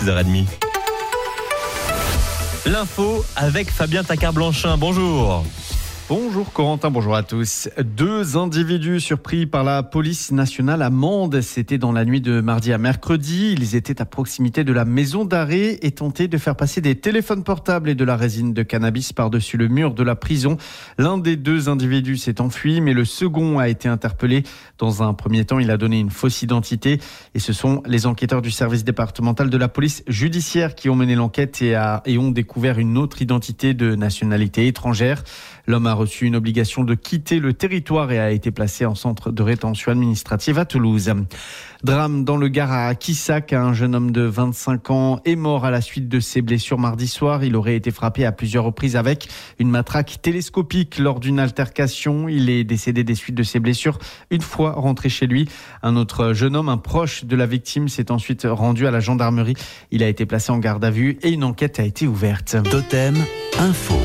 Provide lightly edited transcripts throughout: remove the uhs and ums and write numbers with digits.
6h30. L'info avec Fabien Tacard-Blanchin. Bonjour. Bonjour Corentin, bonjour à tous. 2 individus surpris par la police nationale à Mende. C'était dans la nuit de mardi à mercredi. Ils étaient à proximité de la maison d'arrêt et tentaient de faire passer des téléphones portables et de la résine de cannabis par-dessus le mur de la prison. L'un des 2 individus s'est enfui, mais le second a été interpellé. Dans un premier temps, il a donné une fausse identité. Et ce sont les enquêteurs du service départemental de la police judiciaire qui ont mené l'enquête et ont découvert une autre identité de nationalité étrangère. L'homme a reçu une obligation de quitter le territoire et a été placé en centre de rétention administrative à Toulouse. Drame dans le Gard à Quissac. Un jeune homme de 25 ans est mort à la suite de ses blessures mardi soir. Il aurait été frappé à plusieurs reprises avec une matraque télescopique lors d'une altercation. Il est décédé des suites de ses blessures une fois rentré chez lui. Un autre jeune homme, un proche de la victime, s'est ensuite rendu à la gendarmerie. Il a été placé en garde à vue et une enquête a été ouverte. Totem Info.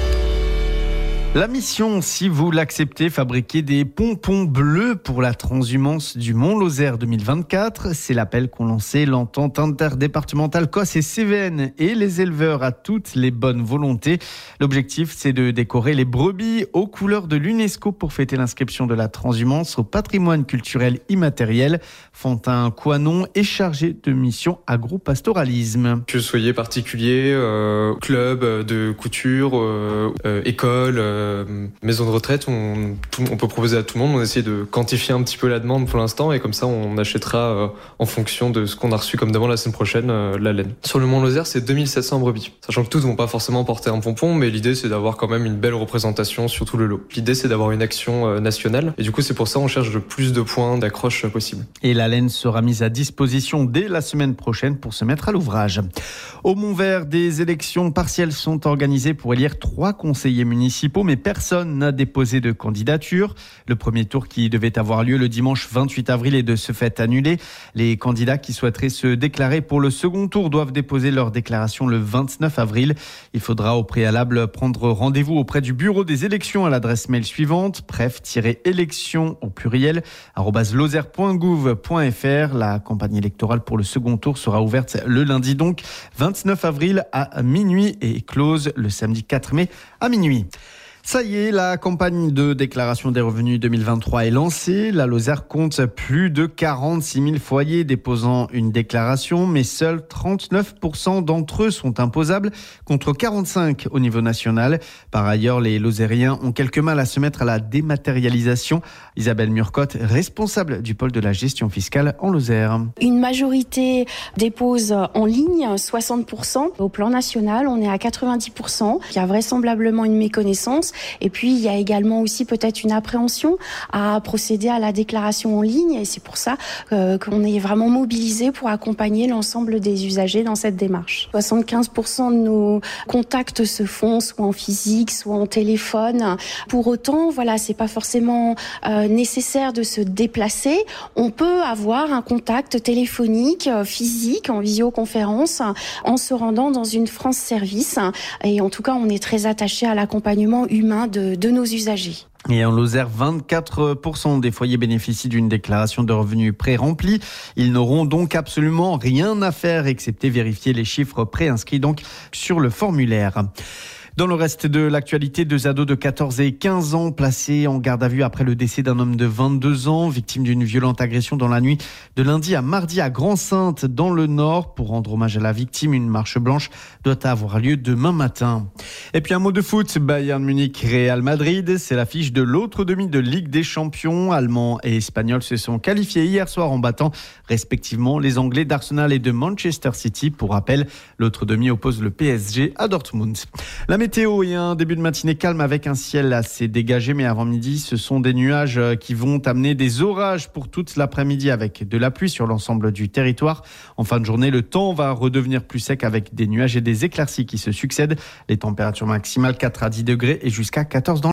La mission, si vous l'acceptez, fabriquer des pompons bleus pour la transhumance du Mont-Lozère 2024. C'est l'appel qu'ont lancé l'entente interdépartementale COS et CVN et les éleveurs à toutes les bonnes volontés. L'objectif, c'est de décorer les brebis aux couleurs de l'UNESCO pour fêter l'inscription de la transhumance au patrimoine culturel immatériel. Fantin Coinon est chargé de mission agro-pastoralisme. Que vous soyez particulier, club de couture, école, maison de retraite, on peut proposer à tout le monde. On essaie de quantifier un petit peu la demande pour l'instant et comme ça on achètera en fonction de ce qu'on a reçu comme demande la semaine prochaine, la laine. Sur le Mont-Lozère, c'est 2700 brebis. Sachant que toutes vont pas forcément porter un pompon, mais l'idée c'est d'avoir quand même une belle représentation sur tout le lot. L'idée c'est d'avoir une action nationale et du coup c'est pour ça on cherche le plus de points d'accroche possible. Et la laine sera mise à disposition dès la semaine prochaine pour se mettre à l'ouvrage. Au Mont-Vert, des élections partielles sont organisées pour élire 3 conseillers municipaux, mais personne n'a déposé de candidature. Le premier tour qui devait avoir lieu le dimanche 28 avril est de ce fait annulé. Les candidats qui souhaiteraient se déclarer pour le second tour doivent déposer leur déclaration le 29 avril. Il faudra au préalable prendre rendez-vous auprès du bureau des élections à l'adresse mail suivante, bref-élections au pluriel, @lozère.gouv.fr. La campagne électorale pour le second tour sera ouverte le lundi donc 29 avril à minuit et close le samedi 4 mai à minuit. Ça y est, la campagne de déclaration des revenus 2023 est lancée. La Lozère compte plus de 46 000 foyers déposant une déclaration, mais seuls 39% d'entre eux sont imposables, contre 45% au niveau national. Par ailleurs, les Lozériens ont quelques mal à se mettre à la dématérialisation. Isabelle Murcotte, responsable du pôle de la gestion fiscale en Lozère. Une majorité dépose en ligne, 60%. Au plan national, on est à 90%. Il y a vraisemblablement une méconnaissance. Et puis, il y a également aussi peut-être une appréhension à procéder à la déclaration en ligne. Et c'est pour ça qu'on est vraiment mobilisé pour accompagner l'ensemble des usagers dans cette démarche. 75% de nos contacts se font soit en physique, soit en téléphone. Pour autant, voilà, c'est pas forcément nécessaire de se déplacer. On peut avoir un contact téléphonique, physique, en visioconférence, en se rendant dans une France Service. Et en tout cas, on est très attaché à l'accompagnement humain de nos usagers. Et en Lozère, 24% des foyers bénéficient d'une déclaration de revenus pré-remplie. Ils n'auront donc absolument rien à faire excepté vérifier les chiffres préinscrits donc sur le formulaire. Dans le reste de l'actualité, 2 ados de 14 et 15 ans placés en garde à vue après le décès d'un homme de 22 ans, victime d'une violente agression dans la nuit de lundi à mardi à Grand-Sainte, dans le Nord. Pour rendre hommage à la victime, une marche blanche doit avoir lieu demain matin. Et puis un mot de foot, Bayern Munich, Real Madrid, c'est l'affiche de l'autre demi de Ligue des Champions. Allemands et Espagnols se sont qualifiés hier soir en battant respectivement les Anglais d'Arsenal et de Manchester City. Pour rappel, l'autre demi oppose le PSG à Dortmund. La météo et un début de matinée calme avec un ciel assez dégagé, mais avant midi, ce sont des nuages qui vont amener des orages pour toute l'après-midi avec de la pluie sur l'ensemble du territoire. En fin de journée, le temps va redevenir plus sec avec des nuages et des éclaircies qui se succèdent. Les températures maximales 4 à 10 degrés et jusqu'à 14 dans